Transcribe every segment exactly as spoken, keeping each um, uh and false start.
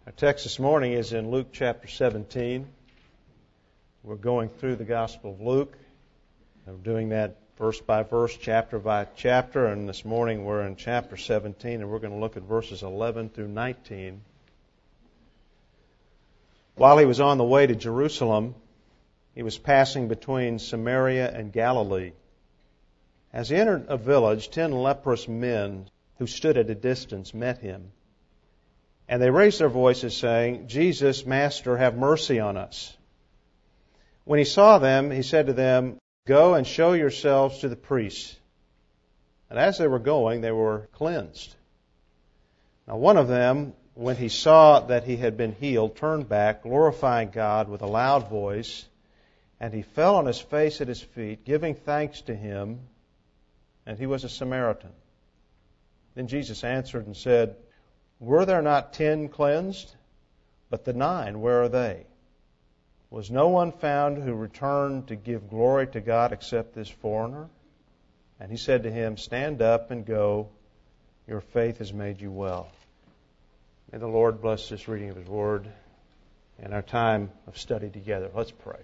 Our text this morning is in Luke chapter seventeen. We're going through the Gospel of Luke. We're doing that verse by verse, chapter by chapter, and this morning we're in chapter seventeen, and we're going to look at verses eleven through nineteen. While he was on the way to Jerusalem, he was passing between Samaria and Galilee. As he entered a village, ten leprous men who stood at a distance met him. And they raised their voices, saying, "Jesus, Master, have mercy on us." When he saw them, he said to them, "Go and show yourselves to the priests." And as they were going, they were cleansed. Now one of them, when he saw that he had been healed, turned back, glorifying God with a loud voice, and he fell on his face at his feet, giving thanks to him, and he was a Samaritan. Then Jesus answered and said, "Were there not ten cleansed? But the nine, where are they? Was no one found who returned to give glory to God except this foreigner?" And he said to him, "Stand up and go. Your faith has made you well." May the Lord bless this reading of His Word and our time of study together. Let's pray.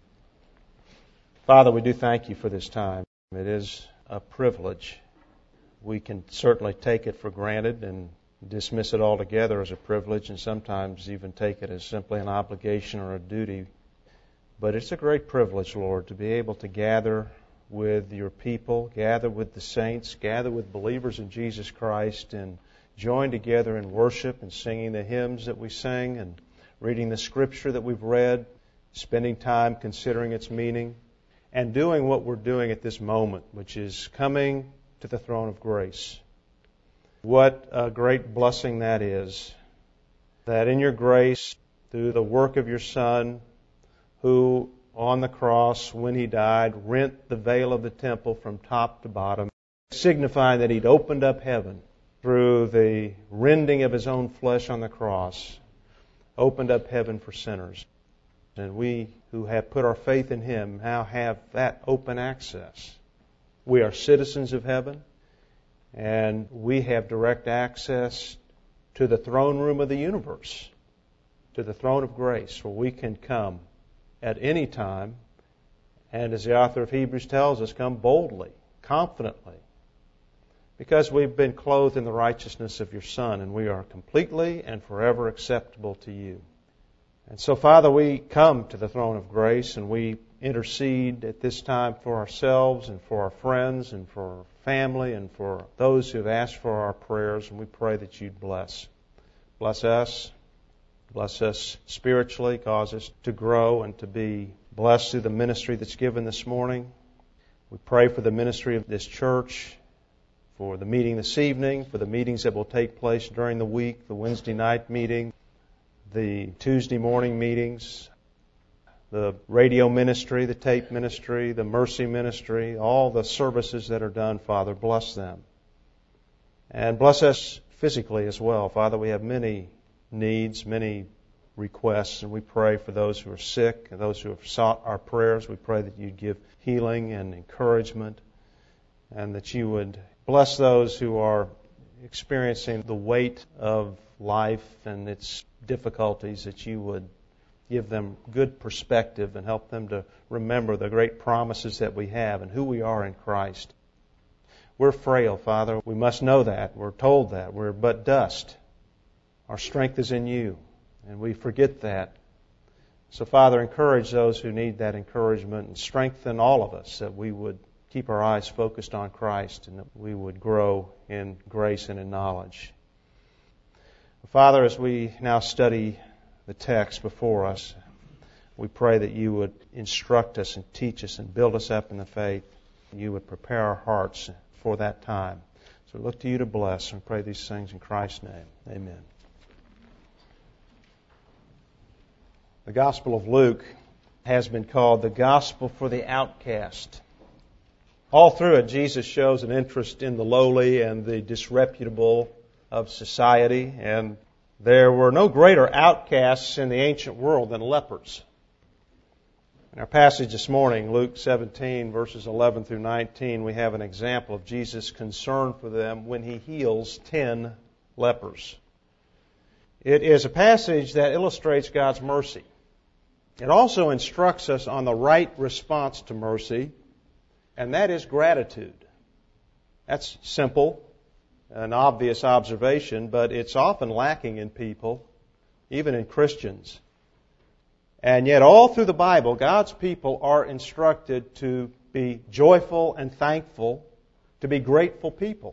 Father, we do thank you for this time. It is a privilege. We can certainly take it for granted and dismiss it altogether as a privilege, and sometimes even take it as simply an obligation or a duty. But it's a great privilege, Lord, to be able to gather with your people, gather with the saints, gather with believers in Jesus Christ, and join together in worship and singing the hymns that we sing and reading the Scripture that we've read, spending time considering its meaning, and doing what we're doing at this moment, which is coming to the throne of grace. What a great blessing that is, that in your grace, through the work of your Son, who on the cross, when He died, rent the veil of the temple from top to bottom, signifying that He'd opened up heaven through the rending of His own flesh on the cross, opened up heaven for sinners. And we who have put our faith in Him now have that open access. We are citizens of heaven, and we have direct access to the throne room of the universe, to the throne of grace, where we can come at any time, and as the author of Hebrews tells us, come boldly, confidently, because we've been clothed in the righteousness of your Son, and we are completely and forever acceptable to you. And so, Father, we come to the throne of grace, and we intercede at this time for ourselves and for our friends and for our family and for those who have asked for our prayers, and we pray that you'd bless. Bless us. Bless us spiritually. Cause us to grow and to be blessed through the ministry that's given this morning. We pray for the ministry of this church, for the meeting this evening, for the meetings that will take place during the week, the Wednesday night meeting, the Tuesday morning meetings, the radio ministry, the tape ministry, the mercy ministry, all the services that are done, Father, bless them. And bless us physically as well. Father, we have many needs, many requests, and we pray for those who are sick and those who have sought our prayers. We pray that you'd give healing and encouragement, and that you would bless those who are experiencing the weight of life and its difficulties, that you would give them good perspective and help them to remember the great promises that we have and who we are in Christ. We're frail, Father. We must know that. We're told that. We're but dust. Our strength is in you, and we forget that. So, Father, encourage those who need that encouragement, and strengthen all of us, that we would keep our eyes focused on Christ and that we would grow in grace and in knowledge. Father, as we now study the text before us, we pray that you would instruct us and teach us and build us up in the faith. You would prepare our hearts for that time. So we look to you to bless and pray these things in Christ's name. Amen. The Gospel of Luke has been called the Gospel for the outcast. All through it, Jesus shows an interest in the lowly and the disreputable of society, and there were no greater outcasts in the ancient world than lepers. In our passage this morning, Luke seventeen, verses eleven through nineteen, we have an example of Jesus' concern for them when He heals ten lepers. It is a passage that illustrates God's mercy. It also instructs us on the right response to mercy, and that is gratitude. That's simple, an obvious observation, but it's often lacking in people, even in Christians. And yet all through the Bible, God's people are instructed to be joyful and thankful, to be grateful people.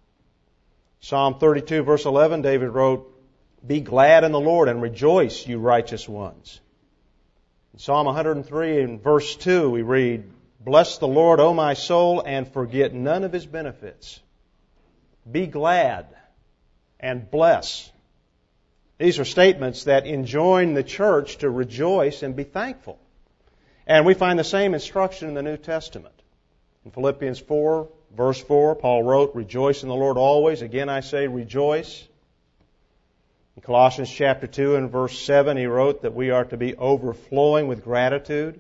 Psalm thirty-two, verse eleven, David wrote, "Be glad in the Lord and rejoice, you righteous ones." In Psalm one hundred three, in verse two, we read, "Bless the Lord, O my soul, and forget none of His benefits." Be glad and bless. These are statements that enjoin the church to rejoice and be thankful. And we find the same instruction in the New Testament. In Philippians four, verse four, Paul wrote, "Rejoice in the Lord always. Again I say, rejoice." In Colossians chapter two and verse seven, he wrote that we are to be overflowing with gratitude.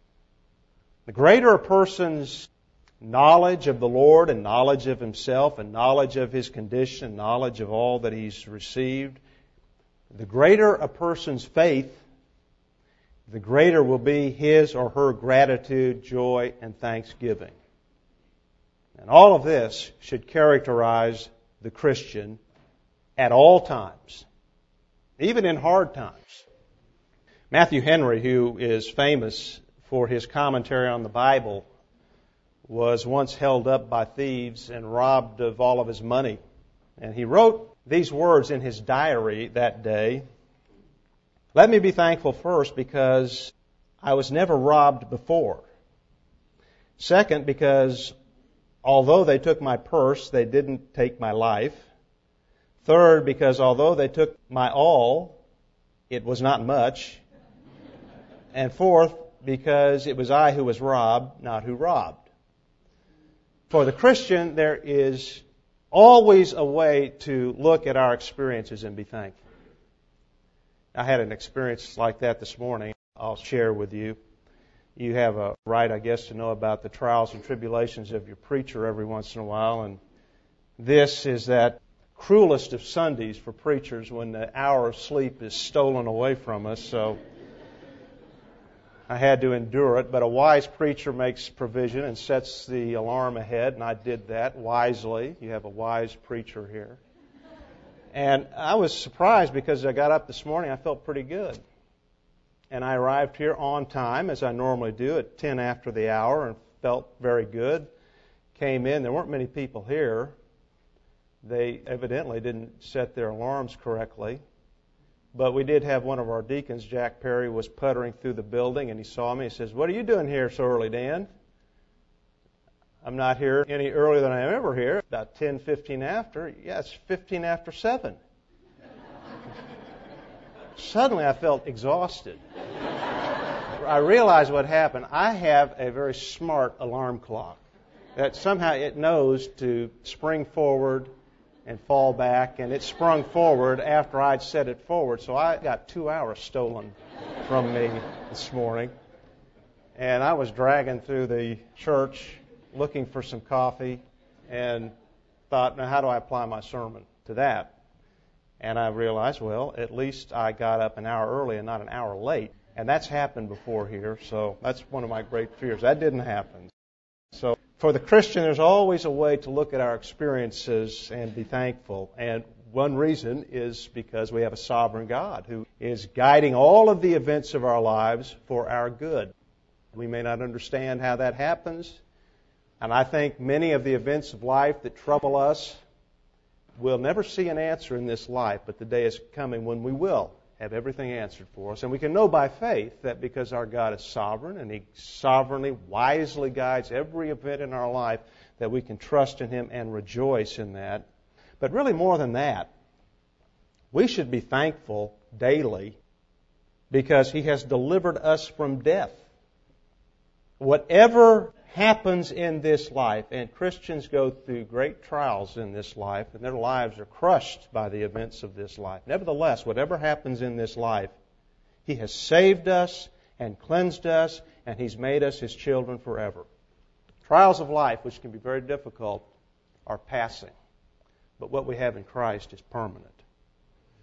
The greater a person's knowledge of the Lord and knowledge of himself and knowledge of his condition and knowledge of all that he's received, the greater a person's faith, the greater will be his or her gratitude, joy, and thanksgiving. And all of this should characterize the Christian at all times, even in hard times. Matthew Henry, who is famous for his commentary on the Bible, was once held up by thieves and robbed of all of his money. And he wrote these words in his diary that day: "Let me be thankful first because I was never robbed before. Second, because although they took my purse, they didn't take my life. Third, because although they took my all, it was not much. And fourth, because it was I who was robbed, not who robbed." For the Christian, there is always a way to look at our experiences and be thankful. I had an experience like that this morning. I'll share with you. You have a right, I guess, to know about the trials and tribulations of your preacher every once in a while. And this is that cruelest of Sundays for preachers when the hour of sleep is stolen away from us. So I had to endure it, but a wise preacher makes provision and sets the alarm ahead, and I did that wisely. You have a wise preacher here. And I was surprised because I got up this morning, I felt pretty good. And I arrived here on time, as I normally do, at ten after the hour, and felt very good. Came in, there weren't many people here. They evidently didn't set their alarms correctly. But we did have one of our deacons, Jack Perry, was puttering through the building, and he saw me. He says, "What are you doing here so early, Dan?" "I'm not here any earlier than I am ever here." About ten, fifteen after. Yeah, it's fifteen after seven. Suddenly I felt exhausted. I realized what happened. I have a very smart alarm clock that somehow it knows to spring forward and fall back, and it sprung forward after I'd set it forward. So I got two hours stolen from me this morning. And I was dragging through the church looking for some coffee and thought, now how do I apply my sermon to that? And I realized, well, at least I got up an hour early and not an hour late. And that's happened before here, so that's one of my great fears. That didn't happen. So for the Christian, there's always a way to look at our experiences and be thankful. And one reason is because we have a sovereign God who is guiding all of the events of our lives for our good. We may not understand how that happens. And I think many of the events of life that trouble us will never see an answer in this life, but the day is coming when we will have everything answered for us. And we can know by faith that because our God is sovereign and He sovereignly, wisely guides every event in our life, that we can trust in Him and rejoice in that. But really more than that, we should be thankful daily because He has delivered us from death. Whatever happens in this life, and Christians go through great trials in this life, and their lives are crushed by the events of this life. Nevertheless, whatever happens in this life, He has saved us and cleansed us, and He's made us His children forever. Trials of life, which can be very difficult, are passing. But what we have in Christ is permanent.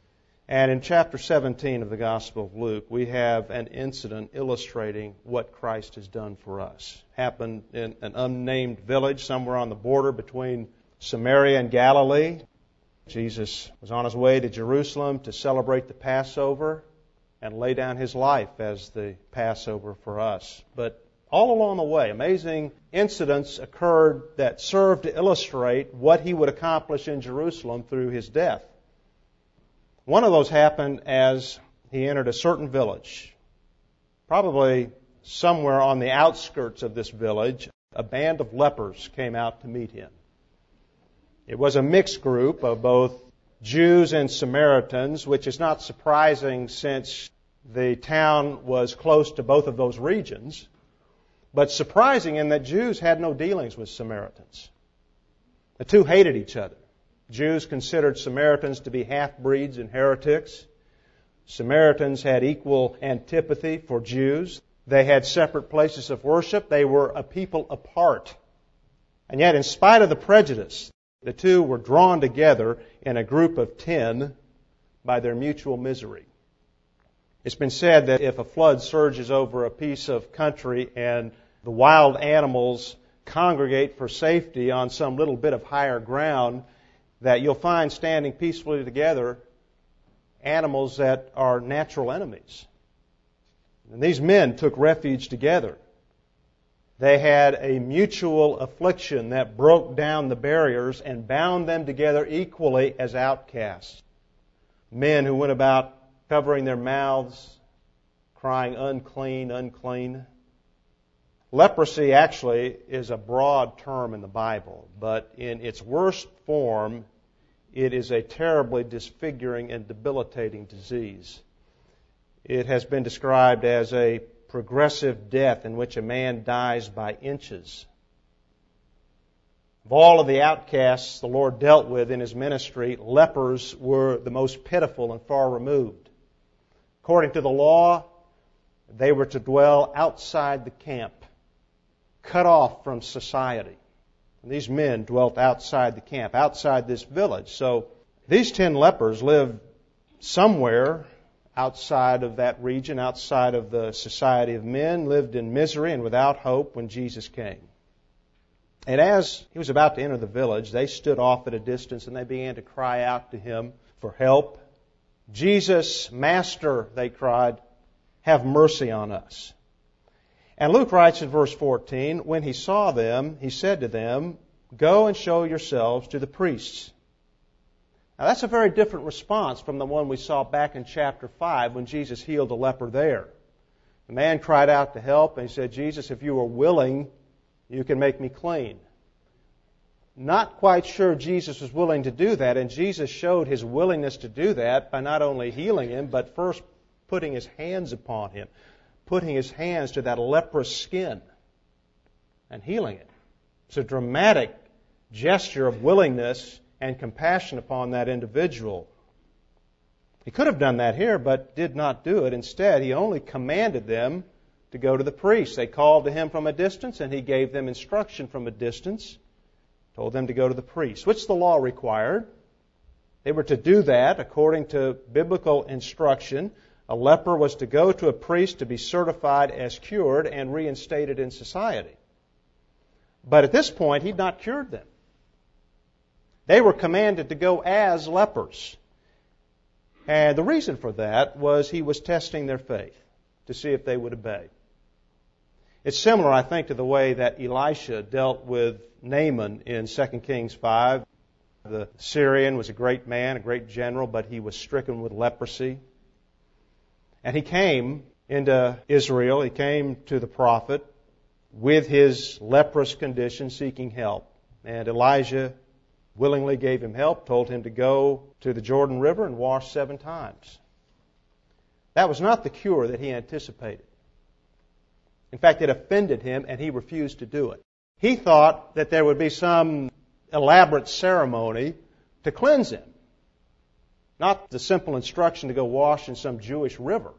And in chapter seventeen of the Gospel of Luke, we have an incident illustrating what Christ has done for us. Happened in an unnamed village somewhere on the border between Samaria and Galilee. Jesus was on his way to Jerusalem to celebrate the Passover and lay down his life as the Passover for us. But all along the way, amazing incidents occurred that served to illustrate what he would accomplish in Jerusalem through his death. One of those happened as he entered a certain village. Probably somewhere on the outskirts of this village, a band of lepers came out to meet him. It was a mixed group of both Jews and Samaritans, which is not surprising since the town was close to both of those regions, but surprising in that Jews had no dealings with Samaritans. The two hated each other. Jews considered Samaritans to be half-breeds and heretics. Samaritans had equal antipathy for Jews. They had separate places of worship. They were a people apart. And yet, in spite of the prejudice, the two were drawn together in a group of ten by their mutual misery. It's been said that if a flood surges over a piece of country and the wild animals congregate for safety on some little bit of higher ground, that you'll find standing peacefully together animals that are natural enemies. And these men took refuge together. They had a mutual affliction that broke down the barriers and bound them together equally as outcasts. Men who went about covering their mouths, crying, "Unclean, unclean." Leprosy actually is a broad term in the Bible, but in its worst form, it is a terribly disfiguring and debilitating disease. It has been described as a progressive death in which a man dies by inches. Of all of the outcasts the Lord dealt with in His ministry, lepers were the most pitiful and far removed. According to the law, they were to dwell outside the camp, cut off from society. And these men dwelt outside the camp, outside this village. So these ten lepers lived somewhere outside of that region, outside of the society of men, lived in misery and without hope when Jesus came. And as He was about to enter the village, they stood off at a distance and they began to cry out to Him for help. "Jesus, Master," they cried, "have mercy on us." And Luke writes in verse fourteen, "When He saw them, He said to them, 'Go and show yourselves to the priests.'" Now that's a very different response from the one we saw back in chapter five when Jesus healed a leper there. The man cried out to help and he said, "Jesus, if you are willing, you can make me clean." Not quite sure Jesus was willing to do that, and Jesus showed His willingness to do that by not only healing him, but first putting His hands upon him, putting His hands to that leprous skin and healing it. It's a dramatic gesture of willingness and compassion upon that individual. He could have done that here, but did not do it. Instead, He only commanded them to go to the priest. They called to Him from a distance, and He gave them instruction from a distance, told them to go to the priest, which the law required. They were to do that according to biblical instruction. A leper was to go to a priest to be certified as cured and reinstated in society. But at this point, He'd not cured them. They were commanded to go as lepers. And the reason for that was He was testing their faith to see if they would obey. It's similar, I think, to the way that Elisha dealt with Naaman in Second Kings five. The Syrian was a great man, a great general, but he was stricken with leprosy. And he came into Israel, he came to the prophet with his leprous condition, seeking help. And Elijah willingly gave him help, told him to go to the Jordan River and wash seven times. That was not the cure that he anticipated. In fact, it offended him, and he refused to do it. He thought that there would be some elaborate ceremony to cleanse him, not the simple instruction to go wash in some Jewish river.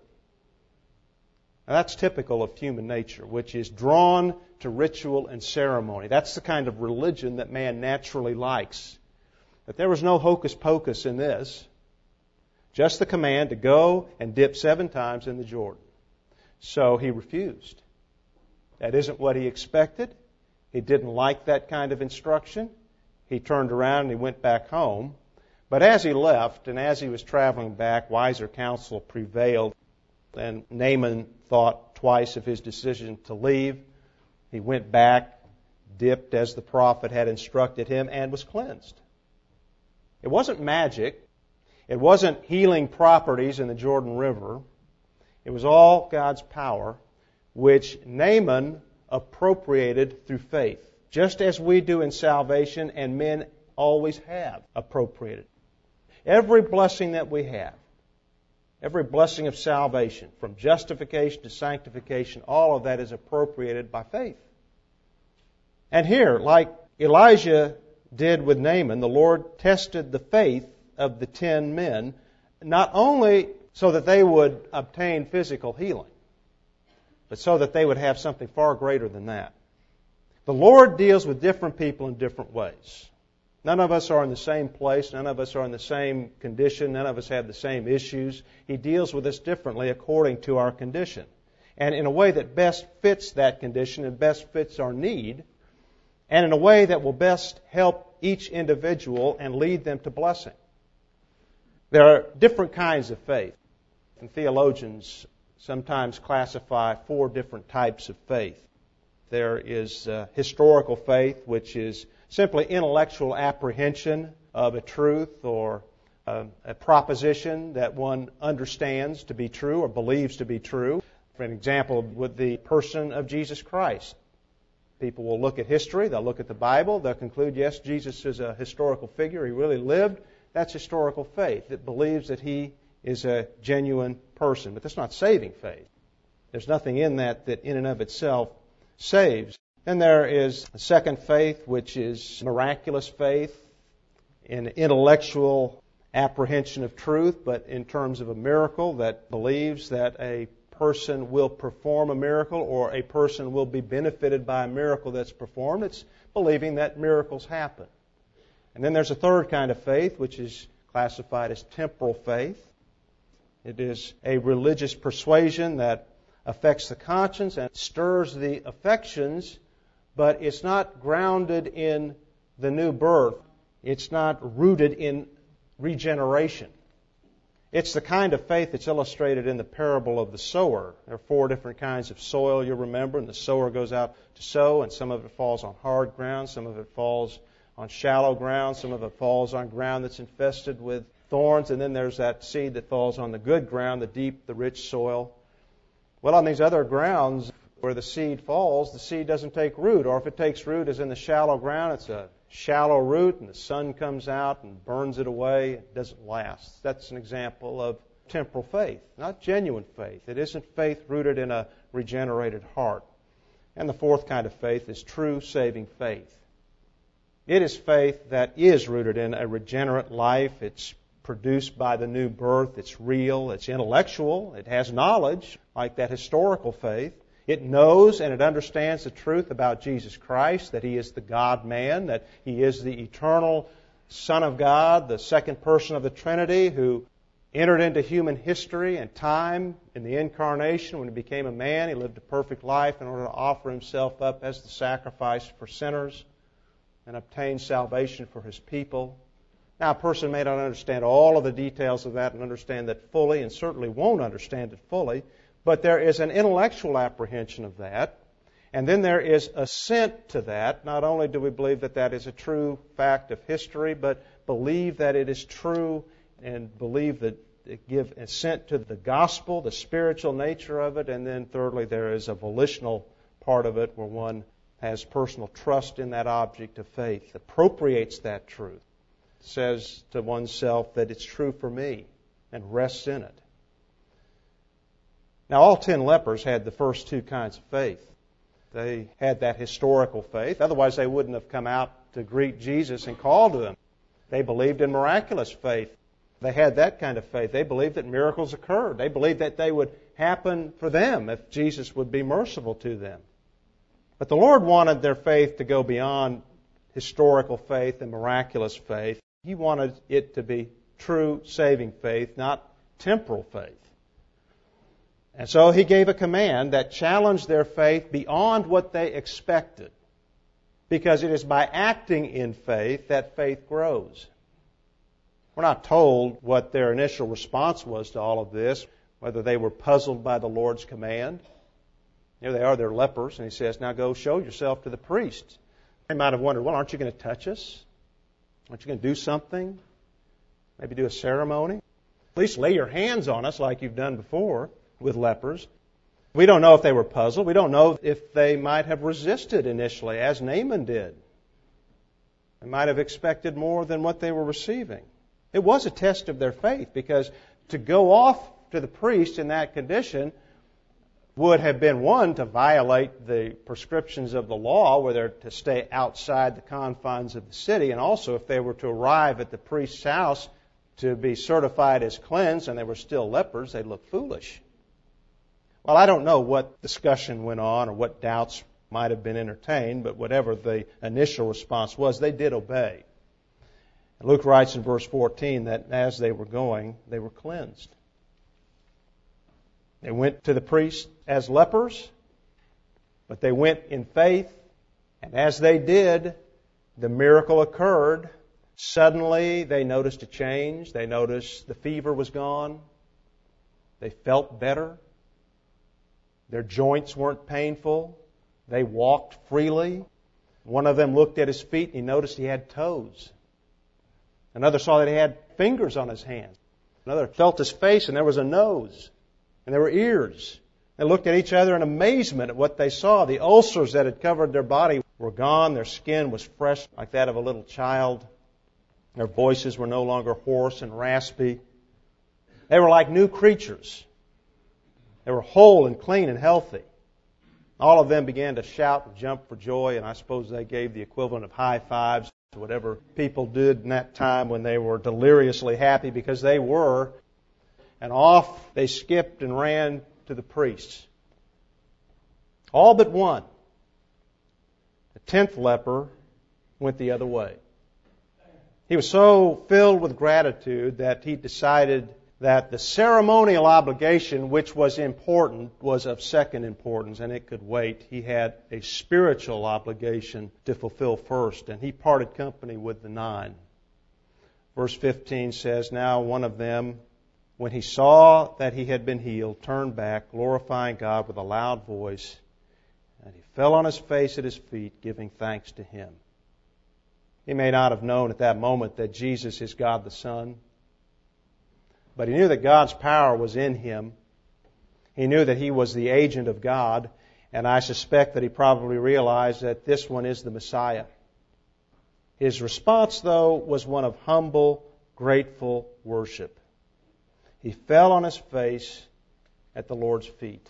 Now, that's typical of human nature, which is drawn to ritual and ceremony. That's the kind of religion that man naturally likes. But there was no hocus pocus in this. Just the command to go and dip seven times in the Jordan. So he refused. That isn't what he expected. He didn't like that kind of instruction. He turned around and he went back home. But as he left and as he was traveling back, wiser counsel prevailed, and Naaman thought twice of his decision to leave. He went back, dipped as the prophet had instructed him, and was cleansed. It wasn't magic. It wasn't healing properties in the Jordan River. It was all God's power, which Naaman appropriated through faith, just as we do in salvation, and men always have appropriated. Every blessing that we have, every blessing of salvation, from justification to sanctification, all of that is appropriated by faith. And here, like Elijah did with Naaman, the Lord tested the faith of the ten men, not only so that they would obtain physical healing, but so that they would have something far greater than that. The Lord deals with different people in different ways. None of us are in the same place. None of us are in the same condition. None of us have the same issues. He deals with us differently according to our condition, and in a way that best fits that condition and best fits our need, and in a way that will best help each individual and lead them to blessing. There are different kinds of faith, and theologians sometimes classify four different types of faith. There is uh, historical faith, which is simply intellectual apprehension of a truth or uh, a proposition that one understands to be true or believes to be true. For an example, with the person of Jesus Christ. People will look at history, they'll look at the Bible, they'll conclude, yes, Jesus is a historical figure, he really lived. That's historical faith. It believes that he is a genuine person. But that's not saving faith. There's nothing in that that in and of itself saves. Then there is a second faith, which is miraculous faith, in intellectual apprehension of truth, but in terms of a miracle that believes that a person will perform a miracle or a person will be benefited by a miracle that's performed. It's believing that miracles happen. And then there's a third kind of faith, which is classified as temporal faith. It is a religious persuasion that affects the conscience and stirs the affections, but it's not grounded in the new birth. It's not rooted in regeneration. It's the kind of faith that's illustrated in the parable of the sower. There are four different kinds of soil, you'll remember, and the sower goes out to sow, and some of it falls on hard ground, some of it falls on shallow ground, some of it falls on ground that's infested with thorns, and then there's that seed that falls on the good ground, the deep, the rich soil. Well, on these other grounds where the seed falls, the seed doesn't take root, or if it takes root as in the shallow ground, it's a shallow root and the sun comes out and burns it away. It doesn't last. That's an example of temporal faith, not genuine faith. It isn't faith rooted in a regenerated heart. And the fourth kind of faith is true saving faith. It is faith that is rooted in a regenerate life. It's produced by the new birth. It's real. It's intellectual. It has knowledge, like that historical faith. It knows and it understands the truth about Jesus Christ, that He is the God-man, that He is the eternal Son of God, the second person of the Trinity, who entered into human history and time in the incarnation. When He became a man, He lived a perfect life in order to offer Himself up as the sacrifice for sinners and obtain salvation for His people. Now, a person may not understand all of the details of that and understand that fully, and certainly won't understand it fully, but there is an intellectual apprehension of that, and then there is assent to that. Not only do we believe that that is a true fact of history, but believe that it is true and believe that give assent to the gospel, the spiritual nature of it, and then thirdly, there is a volitional part of it where one has personal trust in that object of faith, appropriates that truth, says to oneself that it's true for me, and rests in it. Now, all ten lepers had the first two kinds of faith. They had that historical faith. Otherwise, they wouldn't have come out to greet Jesus and call to Him. They believed in miraculous faith. They had that kind of faith. They believed that miracles occurred. They believed that they would happen for them if Jesus would be merciful to them. But the Lord wanted their faith to go beyond historical faith and miraculous faith. He wanted it to be true saving faith, not temporal faith. And so he gave a command that challenged their faith beyond what they expected. Because it is by acting in faith that faith grows. We're not told what their initial response was to all of this, whether they were puzzled by the Lord's command. Here they are, they're lepers, and he says, now go show yourself to the priest. They might have wondered, well, aren't you going to touch us? Aren't you going to do something? Maybe do a ceremony? At least lay your hands on us like you've done before with lepers. We don't know if they were puzzled. We don't know if they might have resisted initially, as Naaman did. They might have expected more than what they were receiving. It was a test of their faith, because to go off to the priest in that condition would have been, one, to violate the prescriptions of the law, where they're to stay outside the confines of the city, and also if they were to arrive at the priest's house to be certified as cleansed and they were still lepers, they'd look foolish. Well, I don't know what discussion went on or what doubts might have been entertained, but whatever the initial response was, they did obey. And Luke writes in verse fourteen that as they were going, they were cleansed. They went to the priest as lepers, but they went in faith, and as they did, the miracle occurred. Suddenly, they noticed a change. They noticed the fever was gone. They felt better. Their joints weren't painful. They walked freely. One of them looked at his feet and he noticed he had toes. Another saw that he had fingers on his hands. Another felt his face and there was a nose. And there were ears. They looked at each other in amazement at what they saw. The ulcers that had covered their body were gone. Their skin was fresh like that of a little child. Their voices were no longer hoarse and raspy. They were like new creatures. They were whole and clean and healthy. All of them began to shout and jump for joy, and I suppose they gave the equivalent of high fives to whatever people did in that time when they were deliriously happy, because they were. And off they skipped and ran to the priests. All but one. The tenth leper went the other way. He was so filled with gratitude that he decided that the ceremonial obligation, which was important, was of second importance, and it could wait. He had a spiritual obligation to fulfill first, and he parted company with the nine. Verse fifteen says, now one of them, when he saw that he had been healed, turned back, glorifying God with a loud voice, and he fell on his face at his feet, giving thanks to him. He may not have known at that moment that Jesus is God the Son, but he knew that God's power was in him. He knew that he was the agent of God, and I suspect that he probably realized that this one is the Messiah. His response, though, was one of humble, grateful worship. He fell on his face at the Lord's feet.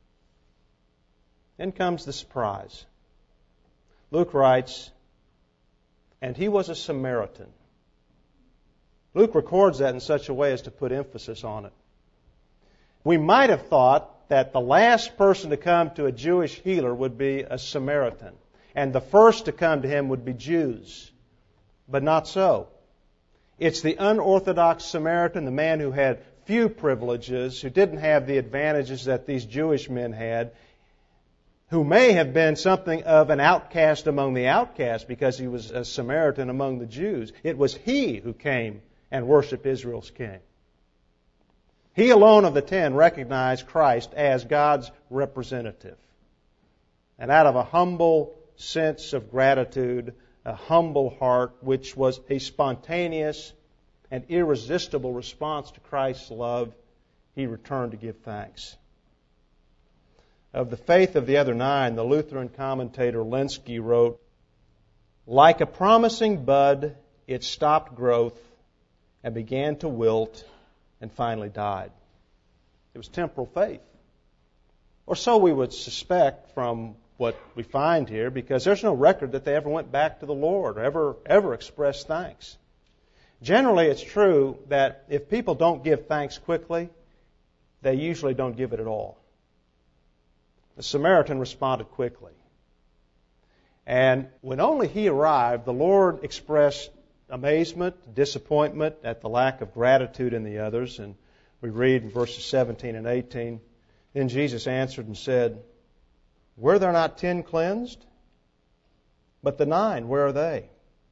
Then comes the surprise. Luke writes, and he was a Samaritan. Luke records that in such a way as to put emphasis on it. We might have thought that the last person to come to a Jewish healer would be a Samaritan, and the first to come to him would be Jews. But not so. It's the unorthodox Samaritan, the man who had few privileges, who didn't have the advantages that these Jewish men had, who may have been something of an outcast among the outcasts because he was a Samaritan among the Jews. It was he who came and worship Israel's king. He alone of the ten recognized Christ as God's representative. And out of a humble sense of gratitude, a humble heart, which was a spontaneous and irresistible response to Christ's love, he returned to give thanks. Of the faith of the other nine, the Lutheran commentator Lenski wrote, like a promising bud, it stopped growth and began to wilt and finally died. It was temporal faith. Or so we would suspect from what we find here, because there's no record that they ever went back to the Lord or ever, ever expressed thanks. Generally, it's true that if people don't give thanks quickly, they usually don't give it at all. The Samaritan responded quickly. And when only he arrived, the Lord expressed amazement, disappointment at the lack of gratitude in the others. And We read in verses seventeen and eighteen, "Then Jesus answered and said, Were there not ten cleansed? But the nine, where are they?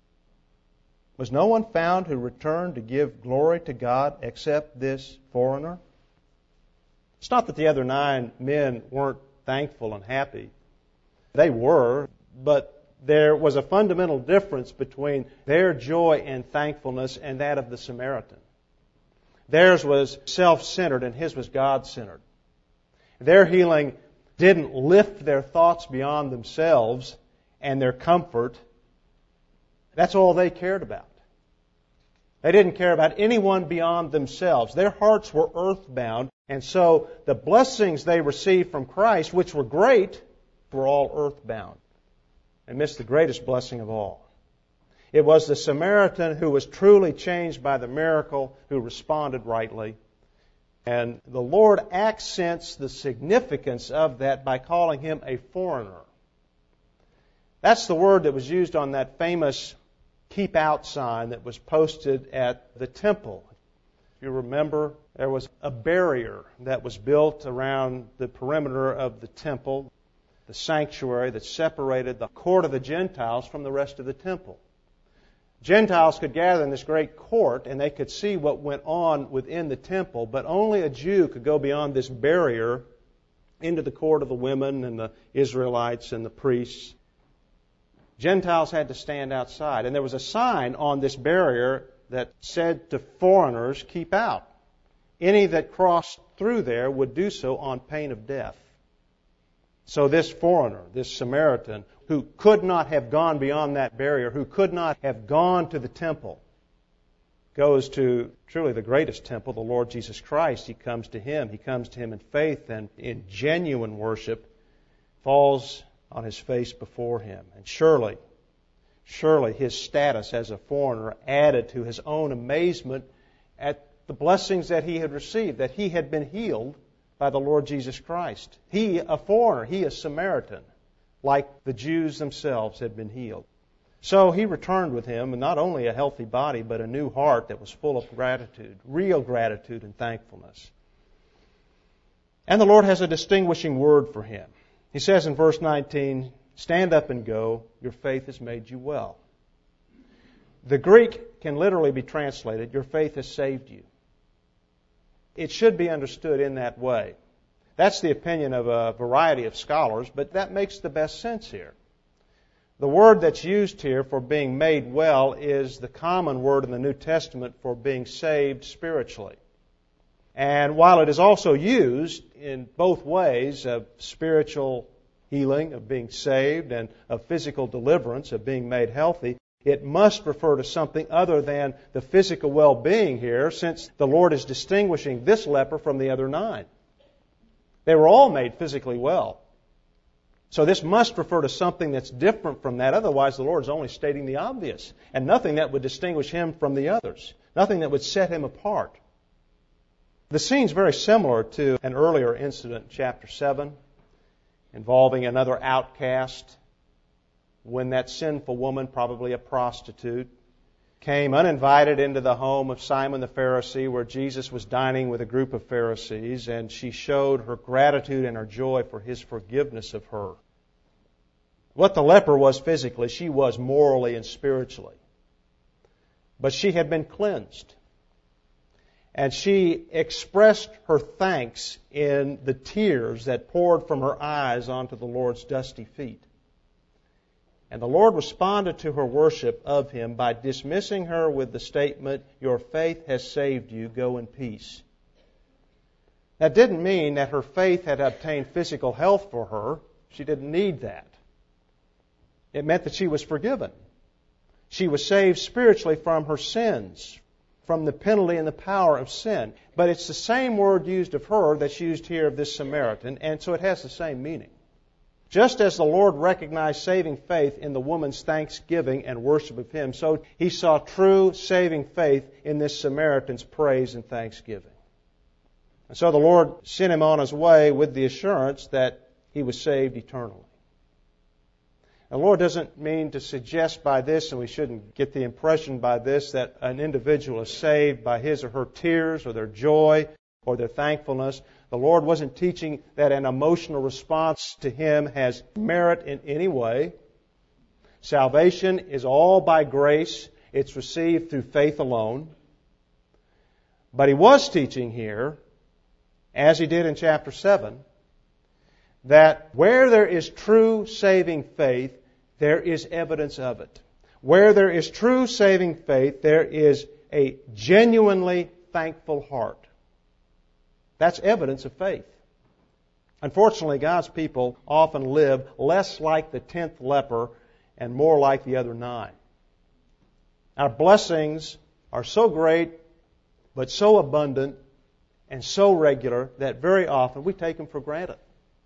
Was no one found who returned to give glory to God except this foreigner?" It's not that the other nine men weren't thankful and happy. They were, but there was a fundamental difference between their joy and thankfulness and that of the Samaritan. Theirs was self-centered and his was God-centered. Their healing didn't lift their thoughts beyond themselves and their comfort. That's all they cared about. They didn't care about anyone beyond themselves. Their hearts were earthbound, and so the blessings they received from Christ, which were great, were all earthbound. They missed the greatest blessing of all. It was the Samaritan who was truly changed by the miracle who responded rightly. And the Lord accents the significance of that by calling him a foreigner. That's the word that was used on that famous keep out sign that was posted at the temple. If you remember, there was a barrier that was built around the perimeter of the temple, the sanctuary that separated the court of the Gentiles from the rest of the temple. Gentiles could gather in this great court and they could see what went on within the temple, but only a Jew could go beyond this barrier into the court of the women and the Israelites and the priests. Gentiles had to stand outside. And there was a sign on this barrier that said to foreigners, keep out. Any that crossed through there would do so on pain of death. So this foreigner, this Samaritan, who could not have gone beyond that barrier, who could not have gone to the temple, goes to truly the greatest temple, the Lord Jesus Christ. He comes to Him. He comes to Him in faith and in genuine worship, falls on his face before Him. And surely, surely his status as a foreigner added to his own amazement at the blessings that he had received, that he had been healed by the Lord Jesus Christ. He, a foreigner, he, a Samaritan, like the Jews themselves had been healed. So he returned with him, and not only a healthy body, but a new heart that was full of gratitude, real gratitude and thankfulness. And the Lord has a distinguishing word for him. He says in verse nineteen, stand up and go, your faith has made you well. The Greek can literally be translated, your faith has saved you. It should be understood in that way. That's the opinion of a variety of scholars, but that makes the best sense here. The word that's used here for being made well is the common word in the New Testament for being saved spiritually. And while it is also used in both ways of spiritual healing, of being saved, and of physical deliverance, of being made healthy, it must refer to something other than the physical well-being here, since the Lord is distinguishing this leper from the other nine. They were all made physically well. So this must refer to something that's different from that. Otherwise, the Lord is only stating the obvious, and nothing that would distinguish Him from the others, nothing that would set Him apart. The scene's very similar to an earlier incident in chapter seven involving another outcast when that sinful woman, probably a prostitute, came uninvited into the home of Simon the Pharisee where Jesus was dining with a group of Pharisees, and she showed her gratitude and her joy for His forgiveness of her. What the leper was physically, she was morally and spiritually. But she had been cleansed. And she expressed her thanks in the tears that poured from her eyes onto the Lord's dusty feet. And the Lord responded to her worship of Him by dismissing her with the statement, your faith has saved you, go in peace. That didn't mean that her faith had obtained physical health for her. She didn't need that. It meant that she was forgiven. She was saved spiritually from her sins, from the penalty and the power of sin. But it's the same word used of her that's used here of this Samaritan, and so it has the same meaning. Just as the Lord recognized saving faith in the woman's thanksgiving and worship of Him, so He saw true saving faith in this Samaritan's praise and thanksgiving. And so the Lord sent him on his way with the assurance that he was saved eternally. The Lord doesn't mean to suggest by this, and we shouldn't get the impression by this, that an individual is saved by his or her tears or their joy or their thankfulness. The Lord wasn't teaching that an emotional response to Him has merit in any way. Salvation is all by grace. It's received through faith alone. But He was teaching here, as He did in chapter seven, that where there is true saving faith, there is evidence of it. Where there is true saving faith, there is a genuinely thankful heart. That's evidence of faith. Unfortunately, God's people often live less like the tenth leper and more like the other nine. Our blessings are so great, but so abundant and so regular that very often we take them for granted.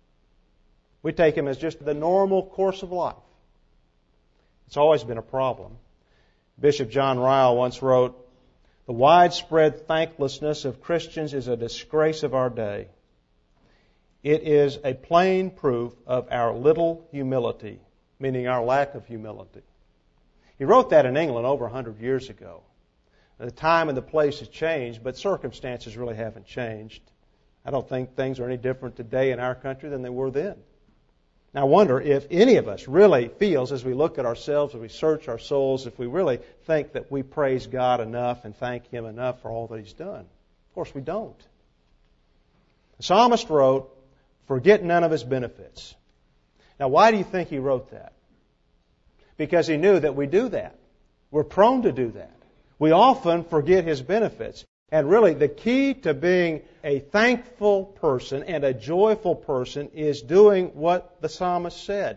We take them as just the normal course of life. It's always been a problem. Bishop John Ryle once wrote, "The widespread thanklessness of Christians is a disgrace of our day. It is a plain proof of our little humility," meaning our lack of humility. He wrote that in England over one hundred years ago. The time and the place has changed, but circumstances really haven't changed. I don't think things are any different today in our country than they were then. Now, I wonder if any of us really feels, as we look at ourselves, as we search our souls, if we really think that we praise God enough and thank Him enough for all that He's done. Of course, we don't. The psalmist wrote, "Forget none of His benefits." Now, why do you think he wrote that? Because he knew that we do that. We're prone to do that. We often forget His benefits. And really, the key to being a thankful person and a joyful person is doing what the psalmist said.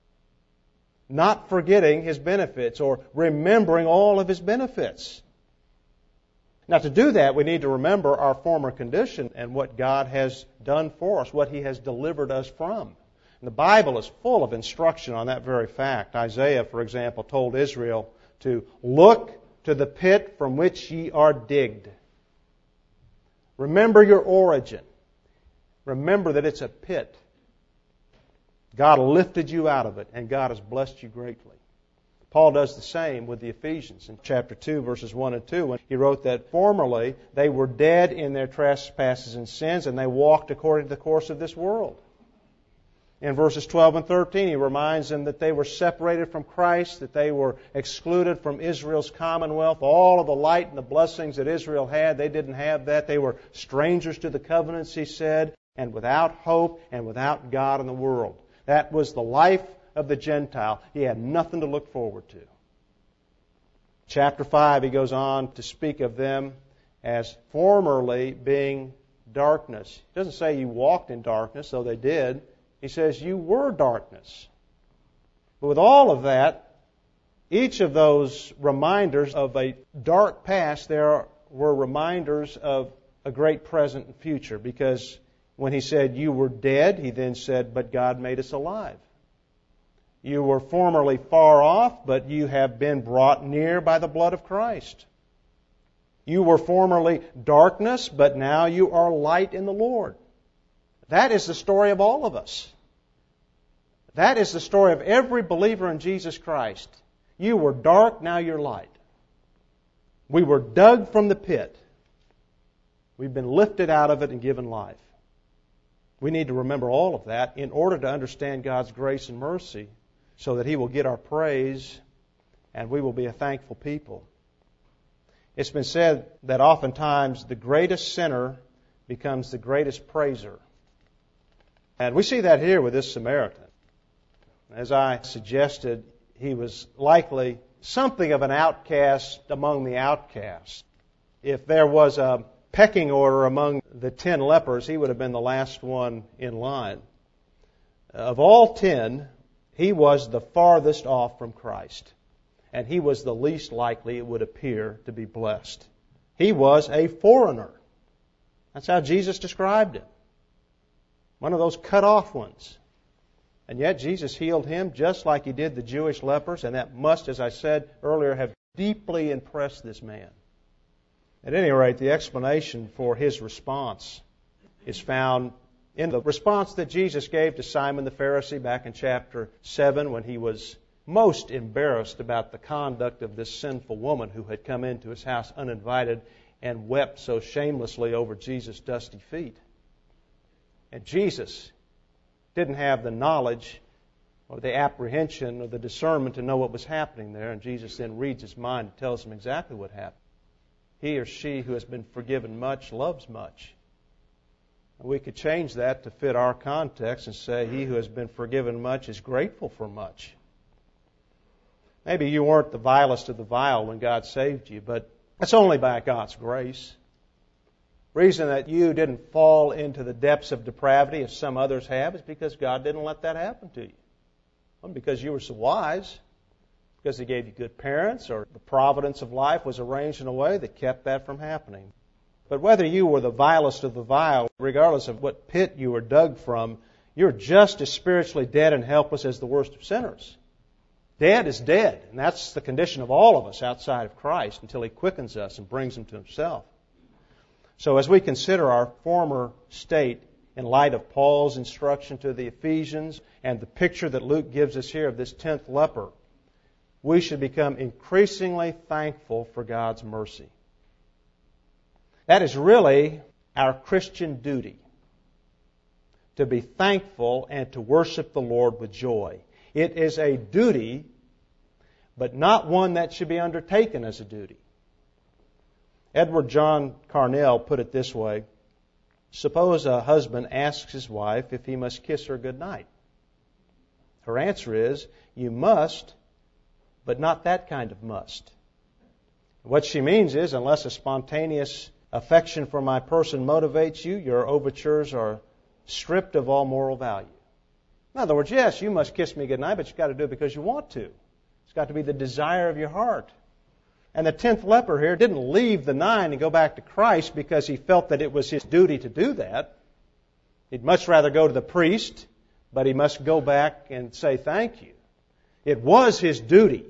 Not forgetting His benefits or remembering all of His benefits. Now, to do that, we need to remember our former condition and what God has done for us, what He has delivered us from. And the Bible is full of instruction on that very fact. Isaiah, for example, told Israel to look to the pit from which ye are digged. Remember your origin. Remember that it's a pit. God lifted you out of it, and God has blessed you greatly. Paul does the same with the Ephesians in chapter two, verses one and two, when he wrote that formerly they were dead in their trespasses and sins, and they walked according to the course of this world. In verses twelve and thirteen, he reminds them that they were separated from Christ, that they were excluded from Israel's commonwealth. All of the light and the blessings that Israel had, they didn't have that. They were strangers to the covenants, he said, and without hope and without God in the world. That was the life of the Gentile. He had nothing to look forward to. Chapter five, he goes on to speak of them as formerly being darkness. He doesn't say you walked in darkness, though they did. He says, you were darkness. But with all of that, each of those reminders of a dark past, there were reminders of a great present and future. Because when he said, you were dead, he then said, but God made us alive. You were formerly far off, but you have been brought near by the blood of Christ. You were formerly darkness, but now you are light in the Lord. That is the story of all of us. That is the story of every believer in Jesus Christ. You were dark, now you're light. We were dug from the pit. We've been lifted out of it and given life. We need to remember all of that in order to understand God's grace and mercy so that He will get our praise and we will be a thankful people. It's been said that oftentimes the greatest sinner becomes the greatest praiser. And we see that here with this Samaritan. As I suggested, he was likely something of an outcast among the outcasts. If there was a pecking order among the ten lepers, he would have been the last one in line. Of all ten, he was the farthest off from Christ. And he was the least likely, it would appear, to be blessed. He was a foreigner. That's how Jesus described him. One of those cut off ones. And yet Jesus healed him just like He did the Jewish lepers, and that must, as I said earlier, have deeply impressed this man. At any rate, the explanation for his response is found in the response that Jesus gave to Simon the Pharisee back in chapter seven when he was most embarrassed about the conduct of this sinful woman who had come into his house uninvited and wept so shamelessly over Jesus' dusty feet. And Jesus didn't have the knowledge or the apprehension or the discernment to know what was happening there. And Jesus then reads his mind and tells him exactly what happened. He or she who has been forgiven much loves much. And we could change that to fit our context and say, he who has been forgiven much is grateful for much. Maybe you weren't the vilest of the vile when God saved you, but that's only by God's grace. The reason that you didn't fall into the depths of depravity as some others have is because God didn't let that happen to you. It wasn't because you were so wise, because He gave you good parents, or the providence of life was arranged in a way that kept that from happening. But whether you were the vilest of the vile, regardless of what pit you were dug from, you're just as spiritually dead and helpless as the worst of sinners. Dead is dead, and that's the condition of all of us outside of Christ until He quickens us and brings them to Himself. So as we consider our former state in light of Paul's instruction to the Ephesians and the picture that Luke gives us here of this tenth leper, we should become increasingly thankful for God's mercy. That is really our Christian duty, to be thankful and to worship the Lord with joy. It is a duty, but not one that should be undertaken as a duty. Edward John Carnell put it this way: suppose a husband asks his wife if he must kiss her goodnight. Her answer is, you must, but not that kind of must. What she means is, unless a spontaneous affection for my person motivates you, your overtures are stripped of all moral value. In other words, yes, you must kiss me goodnight, but you've got to do it because you want to. It's got to be the desire of your heart. And the tenth leper here didn't leave the nine and go back to Christ because he felt that it was his duty to do that. He'd much rather go to the priest, but he must go back and say thank you. It was his duty,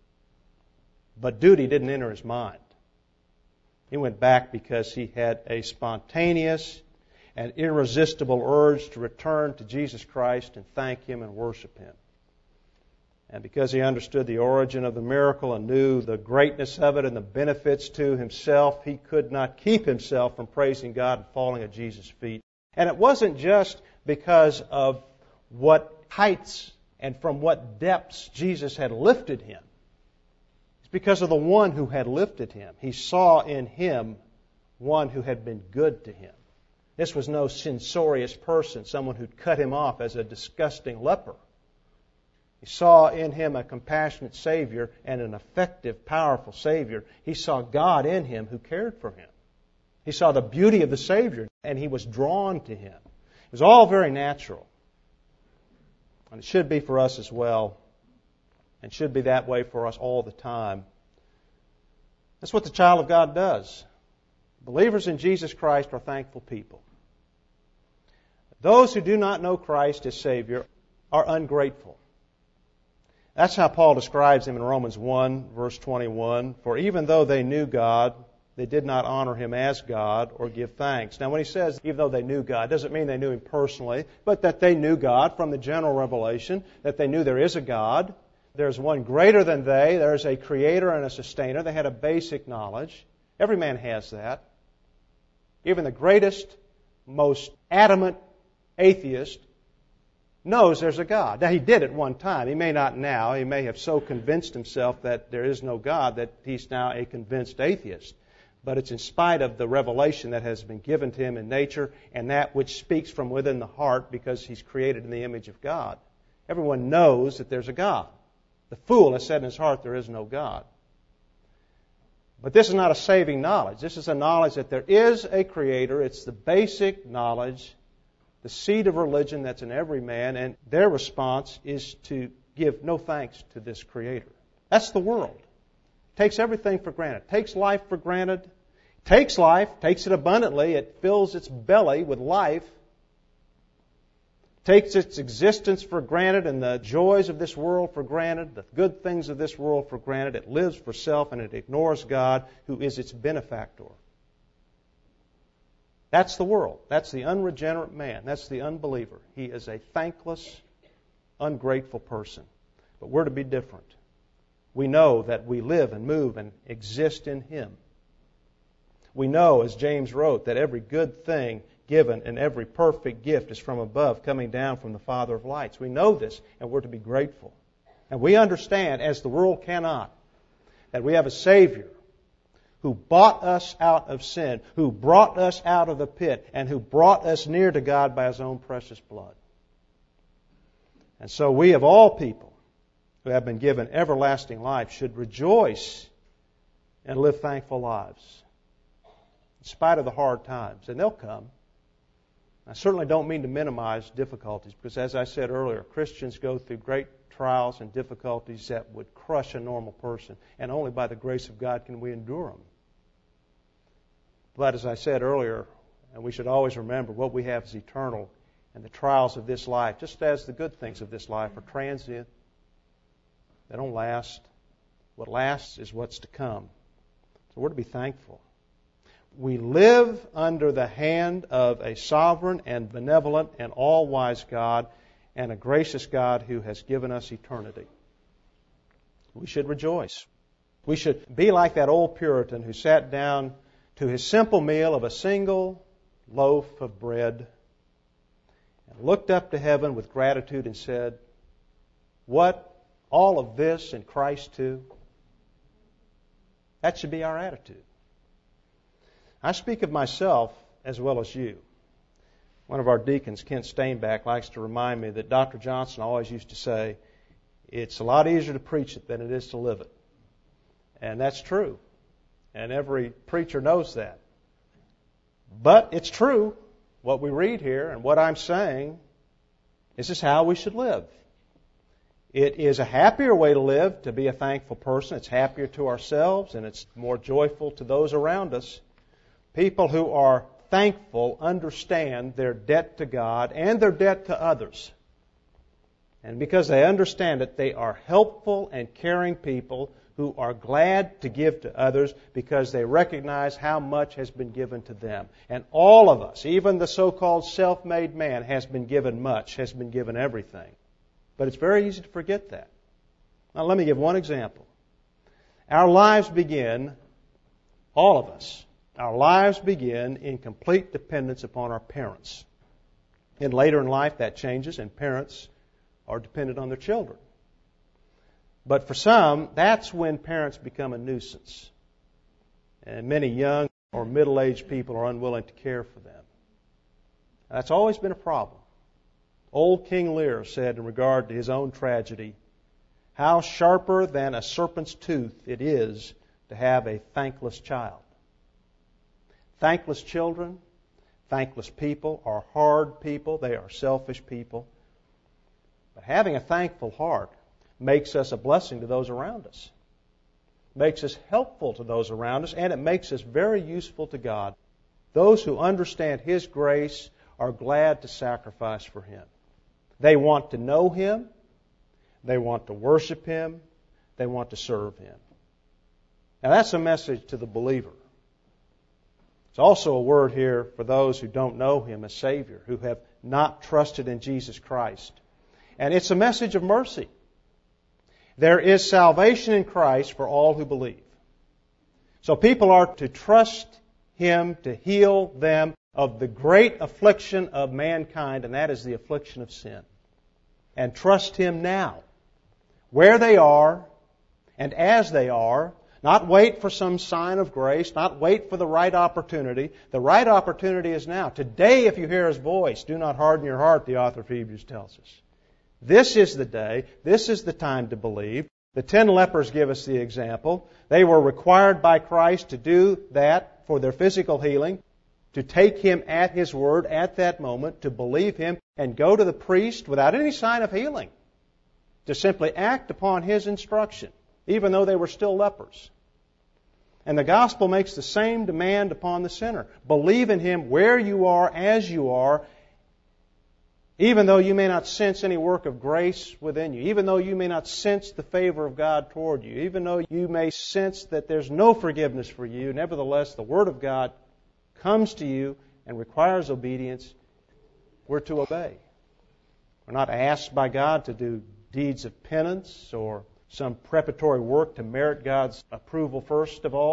but duty didn't enter his mind. He went back because he had a spontaneous and irresistible urge to return to Jesus Christ and thank Him and worship Him. And because he understood the origin of the miracle and knew the greatness of it and the benefits to himself, he could not keep himself from praising God and falling at Jesus' feet. And it wasn't just because of what heights and from what depths Jesus had lifted him. It's because of the one who had lifted him. He saw in him one who had been good to him. This was no censorious person, someone who'd cut him off as a disgusting leper. He saw in him a compassionate Savior and an effective, powerful Savior. He saw God in him who cared for him. He saw the beauty of the Savior, and he was drawn to him. It was all very natural. And it should be for us as well, and should be that way for us all the time. That's what the child of God does. Believers in Jesus Christ are thankful people. Those who do not know Christ as Savior are ungrateful. That's how Paul describes them in Romans one, verse twenty-one. For even though they knew God, they did not honor Him as God or give thanks. Now when he says, even though they knew God, it doesn't mean they knew Him personally, but that they knew God from the general revelation, that they knew there is a God. There's one greater than they. There's a creator and a sustainer. They had a basic knowledge. Every man has that. Even the greatest, most adamant atheist knows there's a God. Now, he did at one time. He may not now. He may have so convinced himself that there is no God that he's now a convinced atheist. But it's in spite of the revelation that has been given to him in nature and that which speaks from within the heart because he's created in the image of God. Everyone knows that there's a God. The fool has said in his heart there is no God. But this is not a saving knowledge. This is a knowledge that there is a Creator. It's the basic knowledge, the seed of religion that's in every man, and their response is to give no thanks to this Creator. That's the world. It takes everything for granted. It takes life for granted. It takes life, takes it abundantly. It fills its belly with life. Takes its existence for granted and the joys of this world for granted, the good things of this world for granted. It lives for self and it ignores God, who is its benefactor. That's the world. That's the unregenerate man. That's the unbeliever. He is a thankless, ungrateful person. But we're to be different. We know that we live and move and exist in Him. We know, as James wrote, that every good thing given and every perfect gift is from above, coming down from the Father of lights. We know this, and we're to be grateful. And we understand, as the world cannot, that we have a Savior who bought us out of sin, who brought us out of the pit, and who brought us near to God by His own precious blood. And so we, of all people who have been given everlasting life, should rejoice and live thankful lives, in spite of the hard times. And they'll come. I certainly don't mean to minimize difficulties, because as I said earlier, Christians go through great trials and difficulties that would crush a normal person, and only by the grace of God can we endure them. But as I said earlier, and we should always remember, what we have is eternal, and the trials of this life, just as the good things of this life, are transient. They don't last. What lasts is what's to come. So we're to be thankful. We live under the hand of a sovereign and benevolent and all-wise God, and a gracious God who has given us eternity. We should rejoice. We should be like that old Puritan who sat down to his simple meal of a single loaf of bread and looked up to heaven with gratitude and said, "What? All of this in Christ too?" That should be our attitude. I speak of myself as well as you. One of our deacons, Kent Stainback, likes to remind me that Doctor Johnson always used to say, "It's a lot easier to preach it than it is to live it." And that's true. And every preacher knows that. But it's true. What we read here and what I'm saying, this is how we should live. It is a happier way to live, to be a thankful person. It's happier to ourselves, and it's more joyful to those around us. People who are thankful understand their debt to God and their debt to others. And because they understand it, they are helpful and caring people who are glad to give to others because they recognize how much has been given to them. And all of us, even the so-called self-made man, has been given much, has been given everything. But it's very easy to forget that. Now let me give one example. Our lives begin, all of us, our lives begin in complete dependence upon our parents. And later in life that changes, and parents are dependent on their children. But for some, that's when parents become a nuisance. And many young or middle-aged people are unwilling to care for them. That's always been a problem. Old King Lear said in regard to his own tragedy, "How sharper than a serpent's tooth it is to have a thankless child." Thankless children, thankless people are hard people. They are selfish people. But having a thankful heart makes us a blessing to those around us. Makes us helpful to those around us, and it makes us very useful to God. Those who understand His grace are glad to sacrifice for Him. They want to know Him. They want to worship Him. They want to serve Him. Now that's a message to the believer. It's also a word here for those who don't know Him as Savior, who have not trusted in Jesus Christ. And it's a message of mercy. There is salvation in Christ for all who believe. So people are to trust Him to heal them of the great affliction of mankind, and that is the affliction of sin. And trust Him now, where they are and as they are. Not wait for some sign of grace, not wait for the right opportunity. The right opportunity is now. Today, if you hear His voice, do not harden your heart, the author of Hebrews tells us. This is the day. This is the time to believe. The ten lepers give us the example. They were required by Christ to do that for their physical healing, to take Him at His word at that moment, to believe Him, and go to the priest without any sign of healing, to simply act upon His instruction, even though they were still lepers. And the gospel makes the same demand upon the sinner. Believe in Him where you are, as you are, even though you may not sense any work of grace within you, even though you may not sense the favor of God toward you, even though you may sense that there's no forgiveness for you, nevertheless the Word of God comes to you and requires obedience. We're to obey. We're not asked by God to do deeds of penance or some preparatory work to merit God's approval first of all.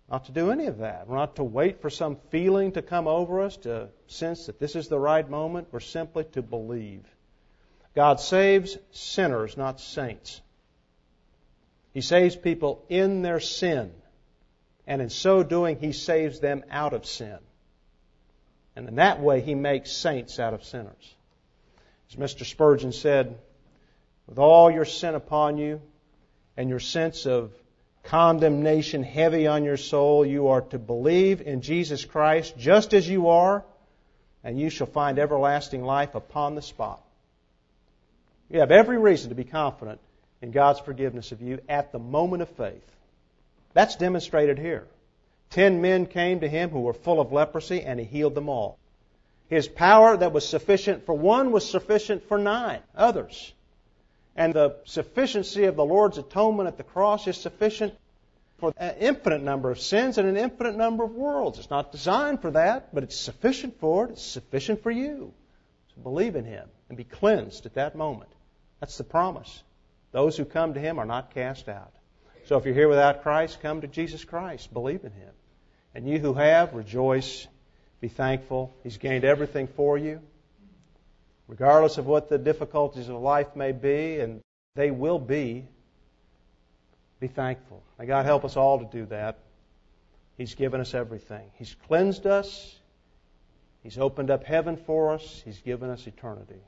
Not to do any of that. We're not to wait for some feeling to come over us to sense that this is the right moment. We're simply to believe. God saves sinners, not saints. He saves people in their sin. And in so doing, He saves them out of sin. And in that way, He makes saints out of sinners. As Mister Spurgeon said, with all your sin upon you and your sense of condemnation heavy on your soul, you are to believe in Jesus Christ just as you are, and you shall find everlasting life upon the spot. You have every reason to be confident in God's forgiveness of you at the moment of faith. That's demonstrated here. Ten men came to Him who were full of leprosy, and He healed them all. His power that was sufficient for one was sufficient for nine others. And the sufficiency of the Lord's atonement at the cross is sufficient for an infinite number of sins and an infinite number of worlds. It's not designed for that, but it's sufficient for it. It's sufficient for you. So believe in Him and be cleansed at that moment. That's the promise. Those who come to Him are not cast out. So if you're here without Christ, come to Jesus Christ. Believe in Him. And you who have, rejoice. Be thankful. He's gained everything for you. Regardless of what the difficulties of life may be, and they will be, be thankful. May God help us all to do that. He's given us everything. He's cleansed us. He's opened up heaven for us. He's given us eternity.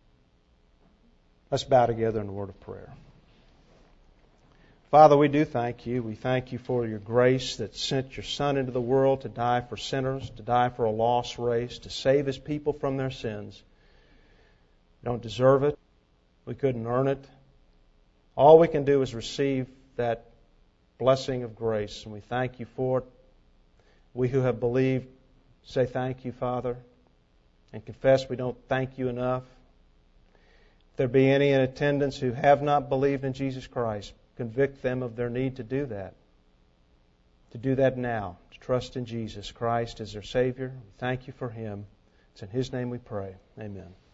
Let's bow together in a word of prayer. Father, we do thank You. We thank You for Your grace that sent Your Son into the world to die for sinners, to die for a lost race, to save His people from their sins. We don't deserve it. We couldn't earn it. All we can do is receive that blessing of grace, and we thank You for it. We who have believed say thank You, Father, and confess we don't thank You enough. If there be any in attendance who have not believed in Jesus Christ, convict them of their need to do that. To do that now. To trust in Jesus Christ as their Savior. We thank You for Him. It's in His name we pray. Amen.